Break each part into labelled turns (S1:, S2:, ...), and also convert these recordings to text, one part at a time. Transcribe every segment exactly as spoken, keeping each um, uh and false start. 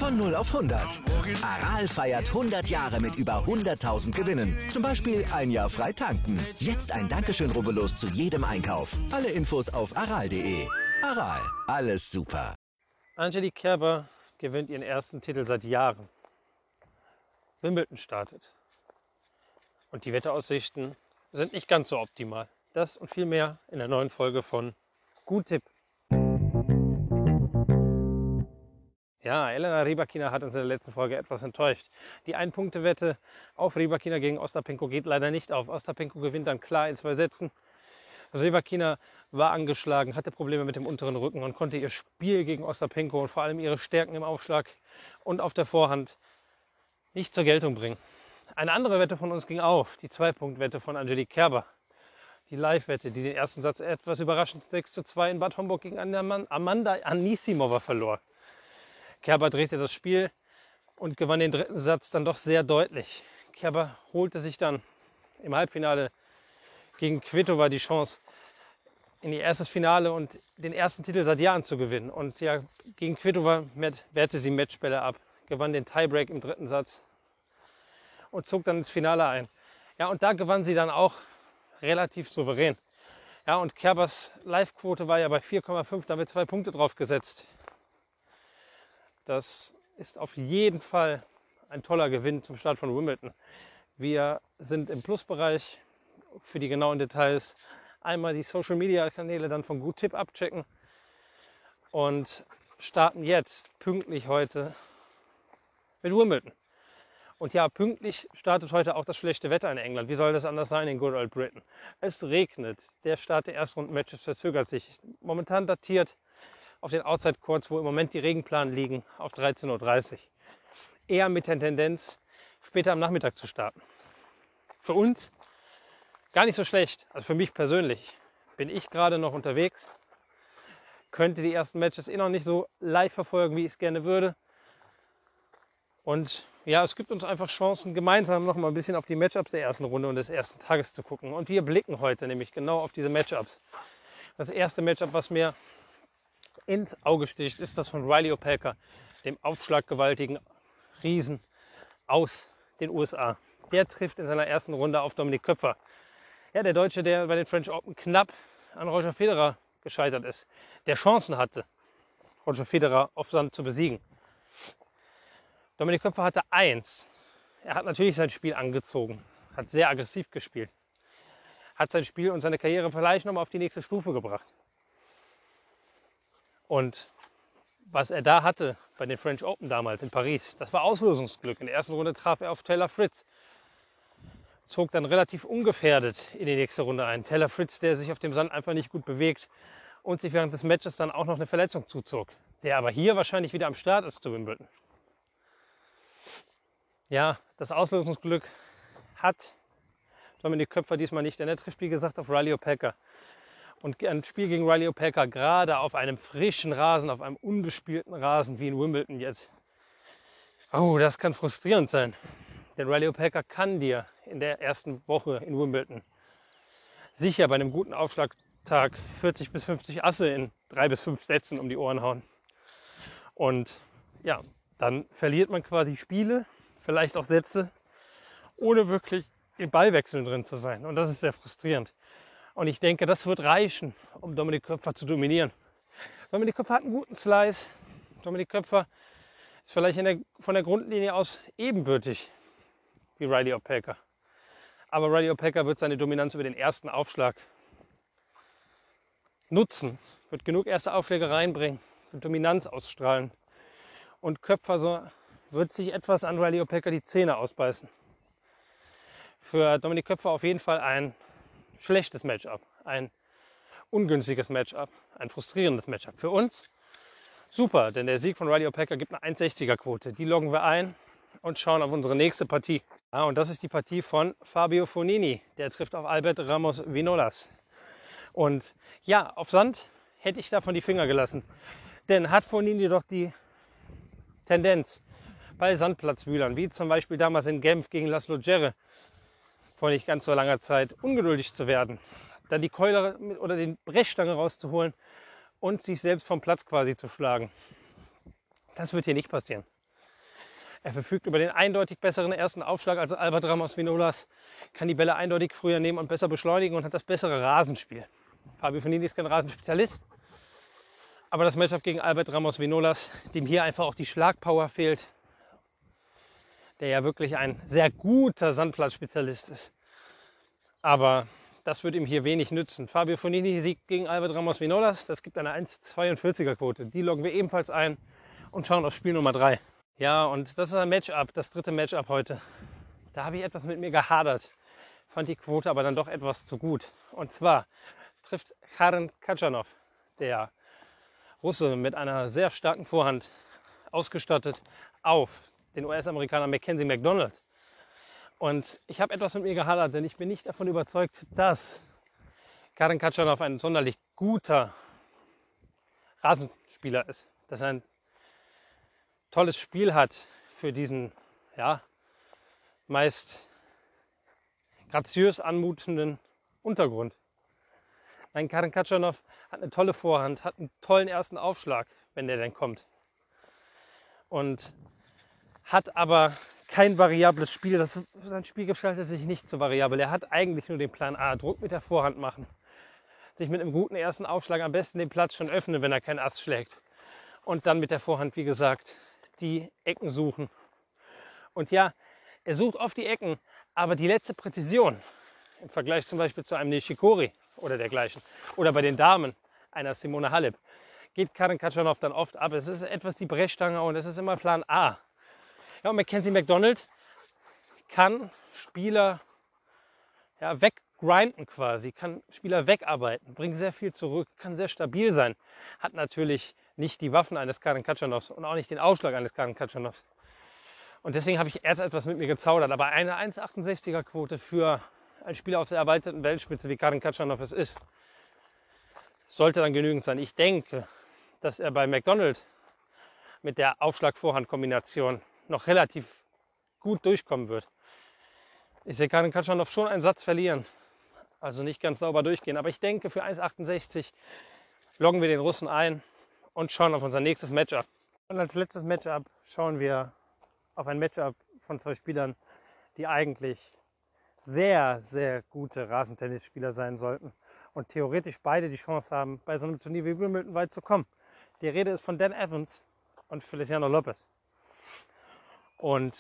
S1: Von null auf hundert. Aral feiert hundert Jahre mit über hunderttausend Gewinnen. Zum Beispiel ein Jahr frei tanken. Jetzt ein Dankeschön, rubbellos zu jedem Einkauf. Alle Infos auf aral punkt de. Aral, alles super.
S2: Angelique Kerber gewinnt ihren ersten Titel seit Jahren. Wimbledon startet. Und die Wetteraussichten sind nicht ganz so optimal. Das und viel mehr in der neuen Folge von Gut Tipp. Ja, Elena Rybakina hat uns in der letzten Folge etwas enttäuscht. Die Ein-Punkte-Wette auf Rybakina gegen Ostapenko geht leider nicht auf. Ostapenko gewinnt dann klar in zwei Sätzen. Rybakina war angeschlagen, hatte Probleme mit dem unteren Rücken und konnte ihr Spiel gegen Ostapenko und vor allem ihre Stärken im Aufschlag und auf der Vorhand nicht zur Geltung bringen. Eine andere Wette von uns ging auf, die Zwei-Punkt-Wette von Angelique Kerber. Die Live-Wette, die den ersten Satz etwas überraschend sechs zu zwei in Bad Homburg gegen Amanda Anisimova verlor. Kerber drehte das Spiel und gewann den dritten Satz dann doch sehr deutlich. Kerber holte sich dann im Halbfinale gegen Kvitova die Chance, in ihr erstes Finale und den ersten Titel seit Jahren zu gewinnen. Und ja, gegen Kvitova wehrte sie Matchbälle ab, gewann den Tiebreak im dritten Satz und zog dann ins Finale ein. Ja, und da gewann sie dann auch relativ souverän. Ja, und Kerbers Live-Quote war ja bei vier Komma fünf, damit zwei Punkte drauf gesetzt. Das ist auf jeden Fall ein toller Gewinn zum Start von Wimbledon. Wir sind im Plusbereich. Für die genauen Details einmal die Social-Media-Kanäle dann von Gut Tipp abchecken und starten jetzt pünktlich heute mit Wimbledon. Und ja, pünktlich startet heute auch das schlechte Wetter in England. Wie soll das anders sein in Good Old Britain? Es regnet. Der Start der Erstrunden-Matches verzögert sich. Momentan datiert auf den Outside Courts, wo im Moment die Regenplanen liegen, auf dreizehn Uhr dreißig. Eher mit der Tendenz, später am Nachmittag zu starten. Für uns gar nicht so schlecht. Also für mich persönlich bin ich gerade noch unterwegs. Könnte die ersten Matches eh noch nicht so live verfolgen, wie ich es gerne würde. Und ja, es gibt uns einfach Chancen, gemeinsam noch mal ein bisschen auf die Matchups der ersten Runde und des ersten Tages zu gucken. Und wir blicken heute nämlich genau auf diese Matchups. Das erste Matchup, was mir ins Auge sticht, ist das von Reilly Opelka, dem aufschlaggewaltigen Riesen aus den U S A. Der trifft in seiner ersten Runde auf Dominik Köpfer. Ja, der Deutsche, der bei den French Open knapp an Roger Federer gescheitert ist, der Chancen hatte, Roger Federer auf Sand zu besiegen. Dominik Köpfer hatte eins. Er hat natürlich sein Spiel angezogen, hat sehr aggressiv gespielt, hat sein Spiel und seine Karriere vielleicht nochmal auf die nächste Stufe gebracht. Und was er da hatte bei den French Open damals in Paris, das war Auslosungsglück. In der ersten Runde traf er auf Taylor Fritz, zog dann relativ ungefährdet in die nächste Runde ein. Taylor Fritz, der sich auf dem Sand einfach nicht gut bewegt und sich während des Matches dann auch noch eine Verletzung zuzog, der aber hier wahrscheinlich wieder am Start ist zu Wimbledon. Ja, das Auslosungsglück hat Dominik Köpfer diesmal nicht, denn er trifft, wie gesagt, auf Reilly Opelka. Und ein Spiel gegen Reilly Opelka, gerade auf einem frischen Rasen, auf einem unbespielten Rasen wie in Wimbledon jetzt, oh, das kann frustrierend sein. Denn Reilly Opelka kann dir in der ersten Woche in Wimbledon sicher bei einem guten Aufschlagtag vierzig bis fünfzig Asse in drei bis fünf Sätzen um die Ohren hauen. Und ja, dann verliert man quasi Spiele, vielleicht auch Sätze, ohne wirklich in Ballwechseln drin zu sein. Und das ist sehr frustrierend. Und ich denke, das wird reichen, um Dominik Köpfer zu dominieren. Dominik Köpfer hat einen guten Slice. Dominik Köpfer ist vielleicht in der, von der Grundlinie aus ebenbürtig wie Reilly Opelka. Aber Reilly Opelka wird seine Dominanz über den ersten Aufschlag nutzen, wird genug erste Aufschläge reinbringen, wird Dominanz ausstrahlen. Und Köpfer so wird sich etwas an Reilly Opelka die Zähne ausbeißen. Für Dominik Köpfer auf jeden Fall ein schlechtes Matchup, ein ungünstiges Matchup, ein frustrierendes Matchup. Für uns super, denn der Sieg von Reilly Opelka gibt eine eins Komma sechziger Quote. Die loggen wir ein und schauen auf unsere nächste Partie. Ah, und das ist die Partie von Fabio Fognini. Der trifft auf Albert Ramos Vinolas. Und ja, auf Sand hätte ich davon die Finger gelassen. Denn hat Fognini doch die Tendenz bei Sandplatzwühlern, wie zum Beispiel damals in Genf gegen Laszlo Djere, vor nicht ganz so langer Zeit, ungeduldig zu werden, dann die Keule oder den Brechstange rauszuholen und sich selbst vom Platz quasi zu schlagen. Das wird hier nicht passieren. Er verfügt über den eindeutig besseren ersten Aufschlag als Albert Ramos Vinolas, kann die Bälle eindeutig früher nehmen und besser beschleunigen und hat das bessere Rasenspiel. Fabio Fognini ist kein Rasenspezialist, aber das Matchup gegen Albert Ramos Vinolas, dem hier einfach auch die Schlagpower fehlt, der ja wirklich ein sehr guter Sandplatzspezialist ist. Aber das wird ihm hier wenig nützen. Fabio Fognini siegt gegen Albert Ramos Vinolas. Das gibt eine eins Komma zweiundvierziger Quote. Die loggen wir ebenfalls ein und schauen auf Spiel Nummer drei. Ja, und das ist ein Matchup, das dritte Matchup heute. Da habe ich etwas mit mir gehadert. Fand die Quote aber dann doch etwas zu gut. Und zwar trifft Karen Khachanov, der Russe mit einer sehr starken Vorhand, ausgestattet, auf den U S-Amerikaner Mackenzie McDonald. Und ich habe etwas mit mir gehadert, denn ich bin nicht davon überzeugt, dass Karen Khachanov ein sonderlich guter Rasenspieler ist. Dass er ein tolles Spiel hat für diesen ja, meist graziös anmutenden Untergrund. Nein, Karen Khachanov hat eine tolle Vorhand, hat einen tollen ersten Aufschlag, wenn der denn kommt. Und hat aber kein variables Spiel. Das, sein Spiel gestaltet sich nicht so variabel. Er hat eigentlich nur den Plan A, Druck mit der Vorhand machen. Sich mit einem guten ersten Aufschlag am besten den Platz schon öffnen, wenn er kein Ass schlägt. Und dann mit der Vorhand, wie gesagt, die Ecken suchen. Und ja, er sucht oft die Ecken, aber die letzte Präzision im Vergleich zum Beispiel zu einem Nishikori oder dergleichen oder bei den Damen einer Simona Halep geht Karen Khachanov dann oft ab. Es ist etwas die Brechstange und es ist immer Plan A. Ja, und Mackenzie McDonald kann Spieler ja, weggrinden quasi, kann Spieler wegarbeiten, bringt sehr viel zurück, kann sehr stabil sein, hat natürlich nicht die Waffen eines Karen Khachanovs und auch nicht den Aufschlag eines Karen Khachanovs. Und deswegen habe ich erst etwas mit mir gezaudert. Aber eine eins Komma achtundsechziger Quote für einen Spieler aus der erweiterten Weltspitze, wie Karen Khachanov es ist, sollte dann genügend sein. Ich denke, dass er bei McDonald mit der Aufschlag-Vorhand-Kombination noch relativ gut durchkommen wird. Ich sehe Karen Khachanov schon einen Satz verlieren, also nicht ganz sauber durchgehen. Aber ich denke, für eins Komma achtundsechzig loggen wir den Russen ein und schauen auf unser nächstes Matchup. Und als letztes Matchup schauen wir auf ein Matchup von zwei Spielern, die eigentlich sehr, sehr gute Rasentennisspieler sein sollten und theoretisch beide die Chance haben, bei so einem Turnier wie Wimbledon weit zu kommen. Die Rede ist von Dan Evans und Feliciano Lopez. Und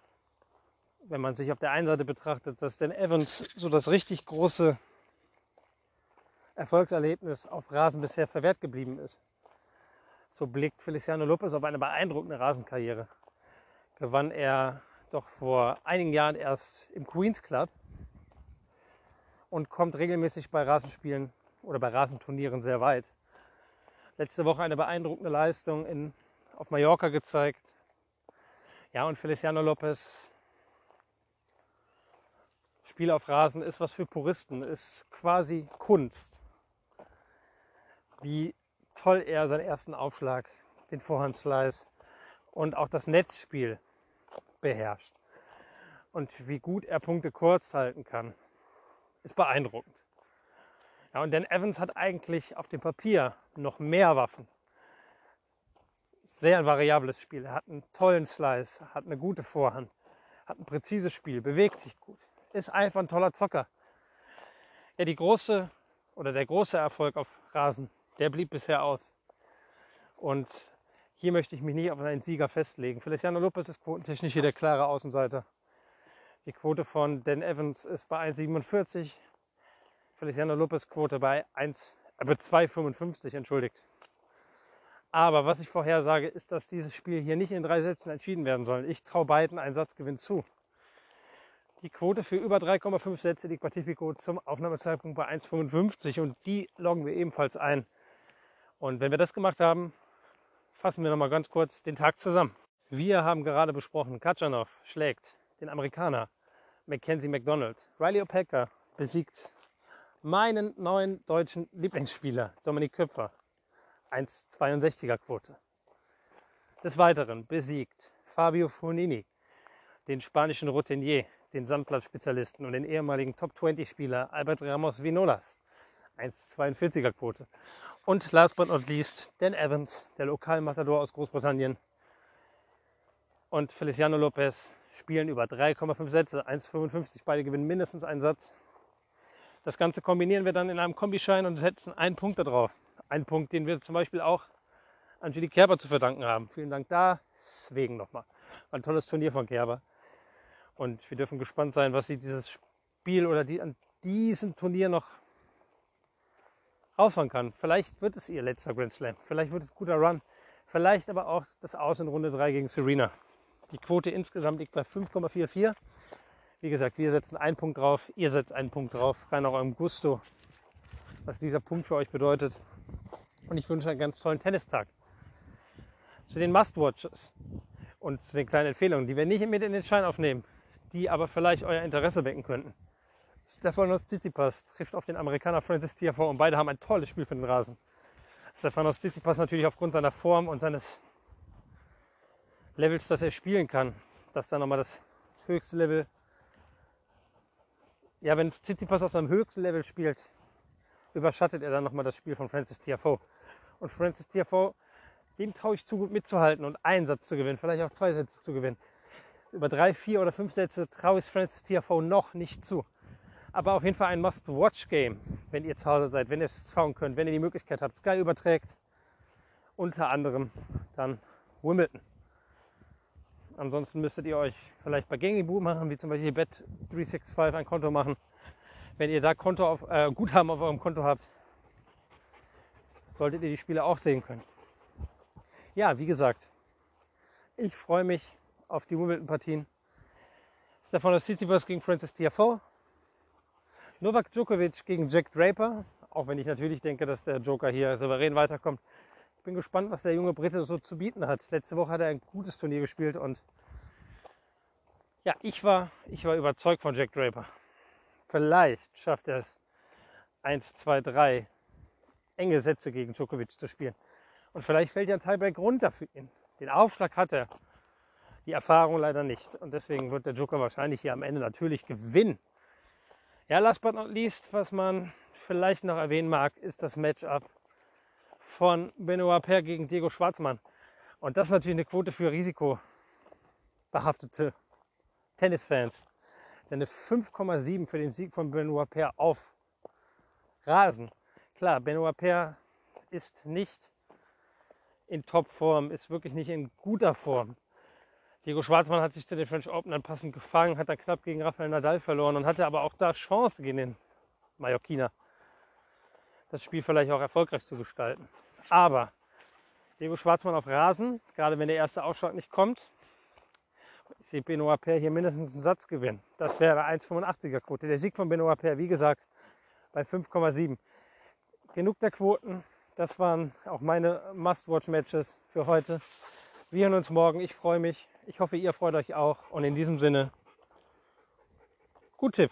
S2: wenn man sich auf der einen Seite betrachtet, dass Dan Evans so das richtig große Erfolgserlebnis auf Rasen bisher verwehrt geblieben ist, so blickt Feliciano Lopez auf eine beeindruckende Rasenkarriere. Gewann er doch vor einigen Jahren erst im Queen's Club und kommt regelmäßig bei Rasenspielen oder bei Rasenturnieren sehr weit. Letzte Woche eine beeindruckende Leistung in, auf Mallorca gezeigt. Ja, und Feliciano Lopez, Spiel auf Rasen ist was für Puristen, ist quasi Kunst. Wie toll er seinen ersten Aufschlag, den Vorhandslice und auch das Netzspiel beherrscht. Und wie gut er Punkte kurz halten kann, ist beeindruckend. Ja, und Dan Evans hat eigentlich auf dem Papier noch mehr Waffen. Sehr variables Spiel. Er hat einen tollen Slice, hat eine gute Vorhand, hat ein präzises Spiel, bewegt sich gut, ist einfach ein toller Zocker. Ja, die große oder der große Erfolg auf Rasen, der blieb bisher aus. Und hier möchte ich mich nicht auf einen Sieger festlegen. Feliciano Lopez ist quotentechnisch hier der klare Außenseiter. Die Quote von Dan Evans ist bei eins Komma siebenundvierzig. Feliciano Lopez Quote bei, äh, bei zwei Komma fünfundfünfzig, entschuldigt. Aber was ich vorhersage, ist, dass dieses Spiel hier nicht in drei Sätzen entschieden werden soll. Ich traue beiden einen Satzgewinn zu. Die Quote für über drei Komma fünf Sätze liegt bei Tipico zum Aufnahmezeitpunkt bei eins Komma fünfundfünfzig und die loggen wir ebenfalls ein. Und wenn wir das gemacht haben, fassen wir nochmal ganz kurz den Tag zusammen. Wir haben gerade besprochen, Khachanov schlägt den Amerikaner Mackenzie McDonald. Riley Opelka besiegt meinen neuen deutschen Lieblingsspieler Dominik Köpfer. eins Komma zweiundsechziger Quote. Des Weiteren besiegt Fabio Fognini den spanischen Routinier, den Sandplatzspezialisten und den ehemaligen Top zwanzig Spieler Albert Ramos Vinolas. eins Komma zweiundvierziger Quote. Und last but not least Dan Evans, der Lokalmatador aus Großbritannien, und Feliciano Lopez spielen über drei Komma fünf Sätze, eins Komma fünfundfünfzig. Beide gewinnen mindestens einen Satz. Das Ganze kombinieren wir dann in einem Kombischein und setzen einen Punkt da drauf. Einen Punkt, den wir zum Beispiel auch Angelique Kerber zu verdanken haben. Vielen Dank deswegen nochmal. War ein tolles Turnier von Kerber. Und wir dürfen gespannt sein, was sie dieses Spiel oder die, an diesem Turnier noch raushauen kann. Vielleicht wird es ihr letzter Grand Slam. Vielleicht wird es ein guter Run. Vielleicht aber auch das Aus in Runde drei gegen Serena. Die Quote insgesamt liegt bei fünf Komma vierundvierzig. Wie gesagt, wir setzen einen Punkt drauf. Ihr setzt einen Punkt drauf. Rein nach eurem Gusto, was dieser Punkt für euch bedeutet. Und ich wünsche einen ganz tollen Tennistag. Zu den Must-Watches und zu den kleinen Empfehlungen, die wir nicht mit in den Schein aufnehmen, die aber vielleicht euer Interesse wecken könnten. Stefanos Tsitsipas trifft auf den Amerikaner Frances Tiafoe und beide haben ein tolles Spiel für den Rasen. Stefanos Tsitsipas natürlich aufgrund seiner Form und seines Levels, das er spielen kann, dass da nochmal das höchste Level, ja, wenn Tsitsipas auf seinem höchsten Level spielt, überschattet er dann nochmal das Spiel von Frances Tiafoe. Und Frances Tiafoe, dem traue ich zu, gut mitzuhalten und einen Satz zu gewinnen, vielleicht auch zwei Sätze zu gewinnen. Über drei, vier oder fünf Sätze traue ich Frances Tiafoe noch nicht zu. Aber auf jeden Fall ein Must-Watch-Game, wenn ihr zu Hause seid, wenn ihr es schauen könnt, wenn ihr die Möglichkeit habt. Sky überträgt unter anderem dann Wimbledon. Ansonsten müsstet ihr euch vielleicht bei gängigen Buchen machen, wie zum Beispiel Bet drei sechs fünf ein Konto machen. Wenn ihr da Konto auf, äh, Guthaben auf eurem Konto habt, solltet ihr die Spiele auch sehen können. Ja, wie gesagt, ich freue mich auf die Wimbledon-Partien. Stefanos Tsitsipas gegen Frances Tiafoe. Novak Djokovic gegen Jack Draper. Auch wenn ich natürlich denke, dass der Joker hier souverän weiterkommt. Ich bin gespannt, was der junge Brite so zu bieten hat. Letzte Woche hat er ein gutes Turnier gespielt und ja, ich war, ich war überzeugt von Jack Draper. Vielleicht schafft er es, eins, zwei, drei enge Sätze gegen Djokovic zu spielen. Und vielleicht fällt ja ein Tiebreak runter für ihn. Den Aufschlag hat er, die Erfahrung leider nicht. Und deswegen wird der Joker wahrscheinlich hier am Ende natürlich gewinnen. Ja, last but not least, was man vielleicht noch erwähnen mag, ist das Matchup von Benoit Paire gegen Diego Schwartzmann. Und das ist natürlich eine Quote für risikobehaftete Tennisfans. Denn eine fünf Komma sieben für den Sieg von Benoit Paire auf Rasen. Klar, Benoit Paire ist nicht in Topform, ist wirklich nicht in guter Form. Diego Schwartzmann hat sich zu den French Open dann passend gefangen, hat dann knapp gegen Rafael Nadal verloren und hatte aber auch da Chance gegen den Mallorquiner, das Spiel vielleicht auch erfolgreich zu gestalten. Aber Diego Schwartzmann auf Rasen, gerade wenn der erste Aufschlag nicht kommt, ich sehe Benoit Paire hier mindestens einen Satz gewinnen. Das wäre eins Komma fünfundachtziger Quote. Der Sieg von Benoit Paire, wie gesagt, bei fünf Komma sieben. Genug der Quoten. Das waren auch meine Must-Watch-Matches für heute. Wir hören uns morgen. Ich freue mich. Ich hoffe, ihr freut euch auch. Und in diesem Sinne, gut Tipp.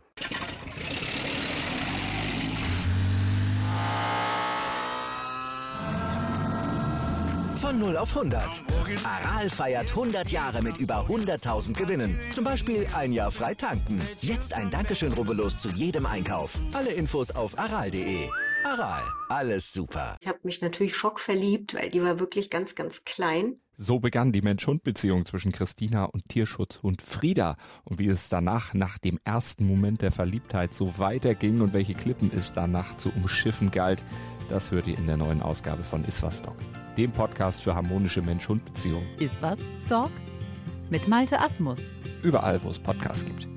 S1: Von null auf hundert. Aral feiert hundert Jahre mit über hunderttausend Gewinnen. Zum Beispiel ein Jahr frei tanken. Jetzt ein Dankeschön, rubbellos zu jedem Einkauf. Alle Infos auf aral punkt de. Aral, alles super.
S3: Ich habe mich natürlich schockverliebt, weil die war wirklich ganz, ganz klein.
S4: So begann die Mensch-Hund-Beziehung zwischen Christina und Tierschutzhund Frieda. Und wie es danach, nach dem ersten Moment der Verliebtheit, so weiterging und welche Klippen es danach zu umschiffen galt, das hört ihr in der neuen Ausgabe von Iswas Dog, dem Podcast für harmonische Mensch-Hund-Beziehungen.
S5: Iswas Dog mit Malte Asmus.
S4: Überall, wo es Podcasts gibt.